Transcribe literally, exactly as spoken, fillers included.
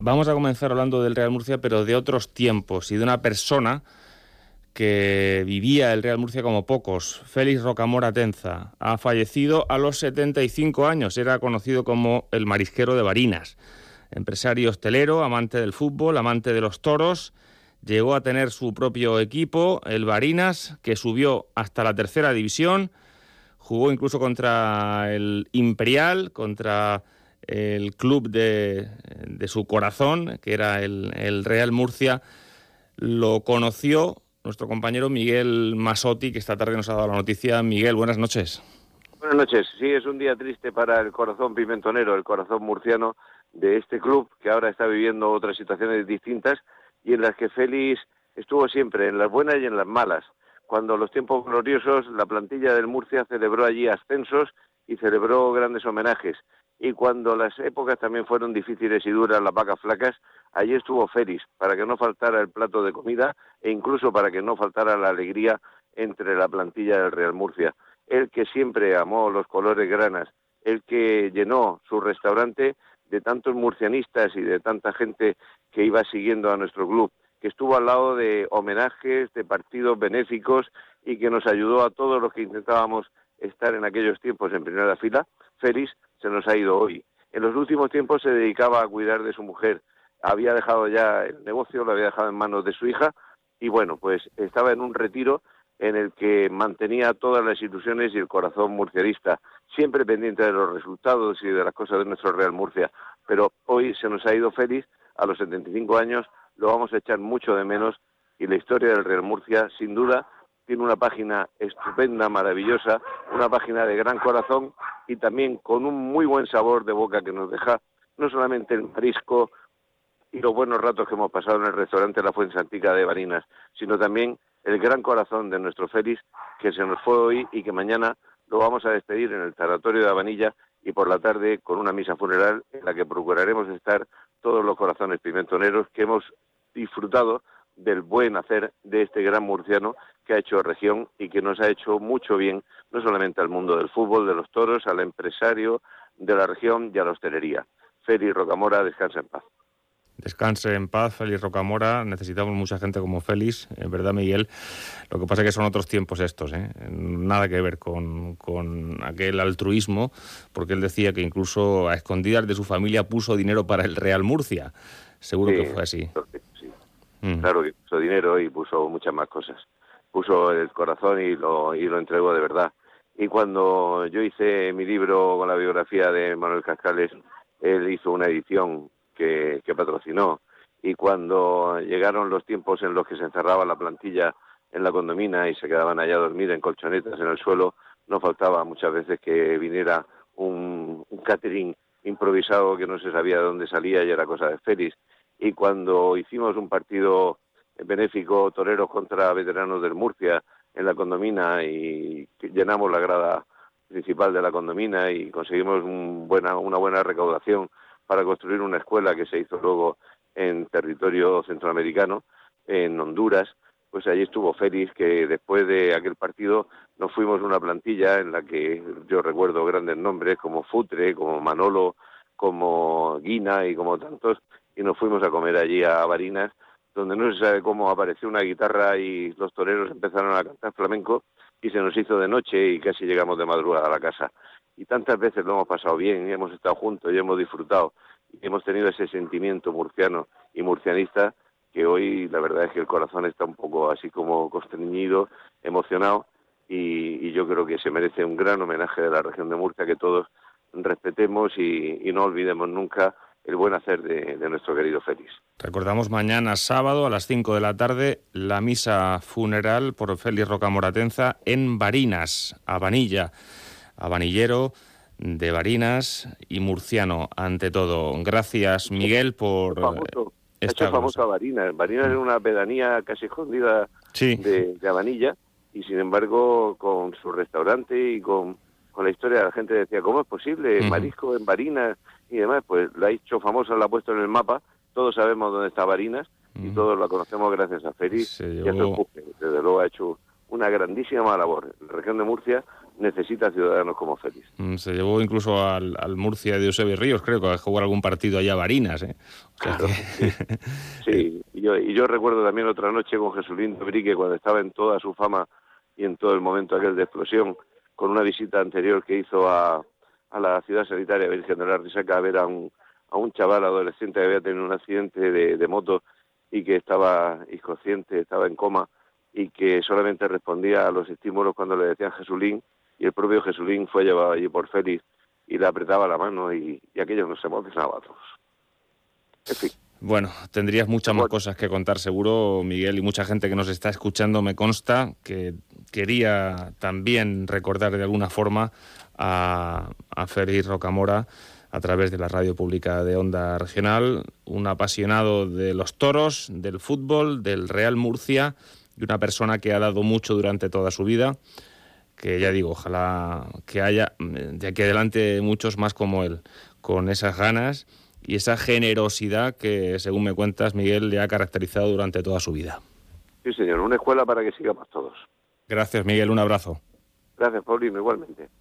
Vamos a comenzar hablando del Real Murcia, pero de otros tiempos y de una persona que vivía el Real Murcia como pocos. Félix Rocamora Tenza ha fallecido a los setenta y cinco años. Era conocido como el marisquero de Barinas. Empresario hostelero, amante del fútbol, amante de los toros. Llegó a tener su propio equipo, el Barinas, que subió hasta la tercera división. Jugó incluso contra el Imperial, contra el club de, de su corazón, que era el, el Real Murcia. Lo conoció nuestro compañero Miguel Masotti, que esta tarde nos ha dado la noticia. Miguel, buenas noches. Buenas noches. Sí, es un día triste para el corazón pimentonero, el corazón murciano de este club, que ahora está viviendo otras situaciones distintas y en las que Félix estuvo siempre, en las buenas y en las malas. Cuando los tiempos gloriosos, la plantilla del Murcia celebró allí ascensos y celebró grandes homenajes. Y cuando las épocas también fueron difíciles y duras, las vacas flacas, allí estuvo Félix, para que no faltara el plato de comida e incluso para que no faltara la alegría entre la plantilla del Real Murcia. Él que siempre amó los colores granas, él que llenó su restaurante de tantos murcianistas y de tanta gente que iba siguiendo a nuestro club, que estuvo al lado de homenajes, de partidos benéficos y que nos ayudó a todos los que intentábamos estar en aquellos tiempos en primera fila. Félix se nos ha ido hoy. En los últimos tiempos se dedicaba a cuidar de su mujer. Había dejado ya el negocio, lo había dejado en manos de su hija y bueno, pues estaba en un retiro en el que mantenía todas las ilusiones y el corazón murcianista, siempre pendiente de los resultados y de las cosas de nuestro Real Murcia. Pero hoy se nos ha ido Félix, a los setenta y cinco años, lo vamos a echar mucho de menos y la historia del Real Murcia, sin duda, tiene una página estupenda, maravillosa, una página de gran corazón y también con un muy buen sabor de boca que nos deja no solamente el marisco y los buenos ratos que hemos pasado en el restaurante La Fuensantica de Barinas, sino también el gran corazón de nuestro Félix, que se nos fue hoy y que mañana lo vamos a despedir en el tanatorio de Habanilla y por la tarde con una misa funeral en la que procuraremos estar todos los corazones pimentoneros que hemos disfrutado del buen hacer de este gran murciano que ha hecho región y que nos ha hecho mucho bien, no solamente al mundo del fútbol, de los toros, al empresario de la región y a la hostelería. Félix Rocamora, descansa en paz. Descanse en paz, Félix Rocamora. Necesitamos mucha gente como Félix, en verdad, Miguel. Lo que pasa es que son otros tiempos estos, ¿eh? Nada que ver con, con aquel altruismo, porque él decía que incluso a escondidas de su familia puso dinero para el Real Murcia. Seguro sí, que fue así. Sí. Mm. Claro que puso dinero y puso muchas más cosas. Puso el corazón y lo, y lo entregó de verdad. Y cuando yo hice mi libro con la biografía de Manuel Cascales, él hizo una edición Que, que patrocinó, y cuando llegaron los tiempos en los que se encerraba la plantilla en la condomina y se quedaban allá a dormir en colchonetas en el suelo, no faltaba muchas veces que viniera un, un catering improvisado que no se sabía de dónde salía y era cosa de Félix. Y cuando hicimos un partido benéfico, toreros contra veteranos del Murcia en la condomina, y llenamos la grada principal de la condomina y conseguimos un buena, una buena recaudación para construir una escuela que se hizo luego en territorio centroamericano, en Honduras, pues allí estuvo Félix, que después de aquel partido nos fuimos una plantilla en la que yo recuerdo grandes nombres como Futre, como Manolo, como Guina y como tantos, y nos fuimos a comer allí a Barinas, donde no se sabe cómo apareció una guitarra y los toreros empezaron a cantar flamenco y se nos hizo de noche y casi llegamos de madrugada a la casa. Y tantas veces lo hemos pasado bien y hemos estado juntos y hemos disfrutado y hemos tenido ese sentimiento murciano y murcianista que hoy la verdad es que el corazón está un poco así como constreñido, emocionado y, y yo creo que se merece un gran homenaje de la región de Murcia, que todos respetemos y, y no olvidemos nunca el buen hacer de, de nuestro querido Félix. Recordamos mañana sábado a las cinco de la tarde la misa funeral por Félix Rocamora Tenza en Barinas, Habanilla. Habanillero de Barinas y murciano, ante todo. Gracias, Miguel, por famoso, esta hecho famoso a Barinas. Barinas mm. es una pedanía casi escondida sí. de, de Habanilla y, sin embargo, con su restaurante y con, con la historia, la gente decía, ¿cómo es posible? Mm. Marisco en Barinas y demás. Pues la ha hecho famosa, la ha puesto en el mapa. Todos sabemos dónde está Barinas mm. y todos la conocemos gracias a Félix y a su empuje. Desde luego ha hecho una grandísima labor. La región de Murcia necesita ciudadanos como Félix. Se llevó incluso al, al Murcia de Eusebio Ríos, creo que a jugar algún partido allá a Barinas, ¿eh? O sea Claro, que... sí, sí. Y, yo, y yo recuerdo también otra noche con Jesulín Brique, cuando estaba en toda su fama y en todo el momento aquel de explosión, con una visita anterior que hizo a, a la ciudad sanitaria Virgen de la Risaca a ver a un, a un chaval adolescente que había tenido un accidente de, de moto y que estaba inconsciente, estaba en coma, y que solamente respondía a los estímulos cuando le decían Jesulín, y el propio Jesulín fue llevado allí por Félix y le apretaba la mano, y, y aquello nos emocionaba a todos. En fin. Bueno, tendrías muchas más cosas que contar seguro, Miguel, y mucha gente que nos está escuchando me consta que quería también recordar de alguna forma a, a Félix Rocamora a través de la radio pública de Onda Regional, un apasionado de los toros, del fútbol, del Real Murcia, y una persona que ha dado mucho durante toda su vida, que ya digo, ojalá que haya de aquí adelante muchos más como él, con esas ganas y esa generosidad que, según me cuentas, Miguel, le ha caracterizado durante toda su vida. Sí, señor, una escuela para que sigamos todos. Gracias, Miguel, un abrazo. Gracias, Paulino, igualmente.